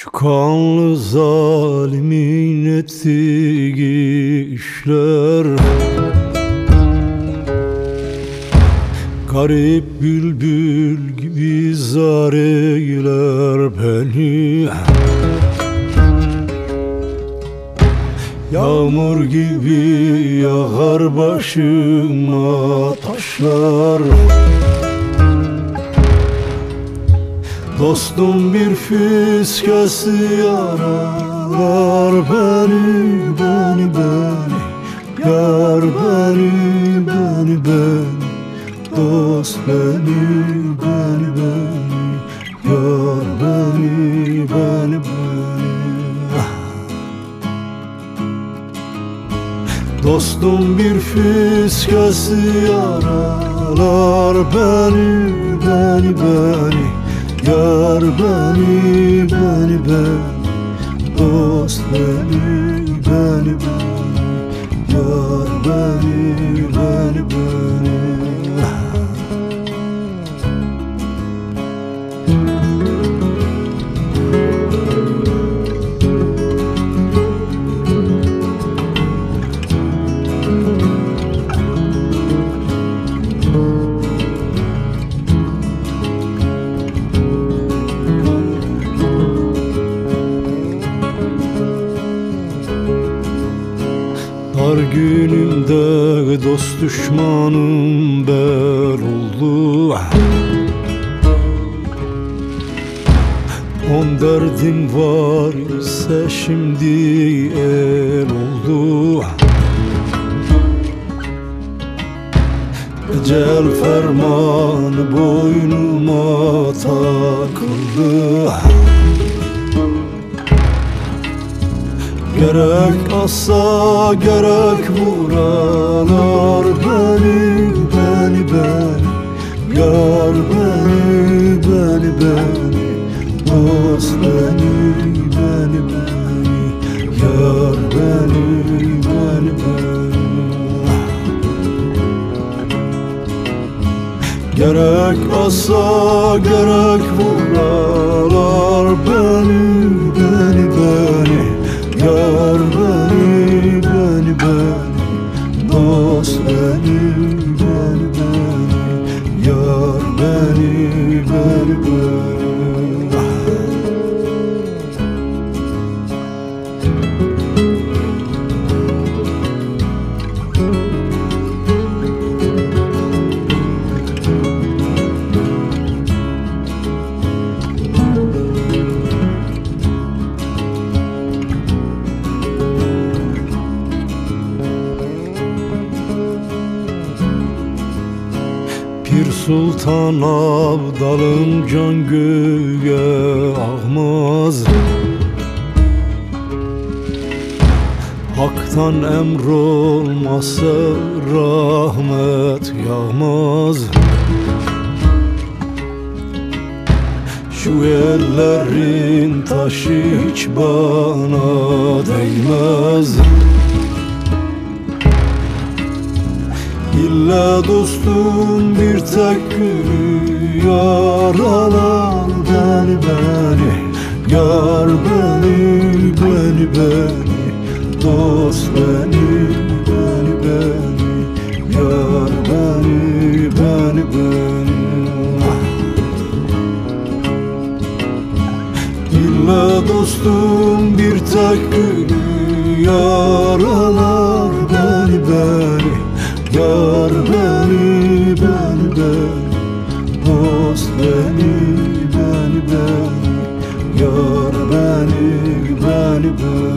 Şu kanlı zalimin ettiği işler, garip bülbül gibi zar eyler beni. Yağmur gibi yağar başıma taşlar. Dostum bir fiskesi yaralar beni, beni, beni. Yar beni, beni, beni. Dost beni, beni, beni. Yar beni, beni, beni. Dostum bir fiskesi yaralar beni, beni, beni. Yar beni, beni, beni. Dost beni, beni, beni. Yar beni, beni, beni. Dar günümde dost düşmanım bel oldu. On derdim var ise şimdi el oldu. Ecel fermanı boynuma takıldı. Gerek assa gerek vuralar beni, beni, beni. Yar beni, beni, beni. Dost beni, beni, beni. Yar beni, beni, beni. Gerek assa gerek vuralar beni, beni, beni. Yar beni, beni, beni. Dost beni, beni, beni. Yar beni, beni, beni. Pir Sultan Abdalım can göğe ağmaz. Hak'tan emr olmasa rahmet yağmaz. Şu ellerin taşı hiç bana değmez. İlla dostum bir tek gülü yaralar beni, beni. Yar beni, beni, beni. Dost beni, beni, beni. Yar beni, beni, beni. İlla dostum bir tek gülü yaralar beni, beni. Yar beni, beni, beni. Dost beni, beni, beni. Yar beni, beni, beni.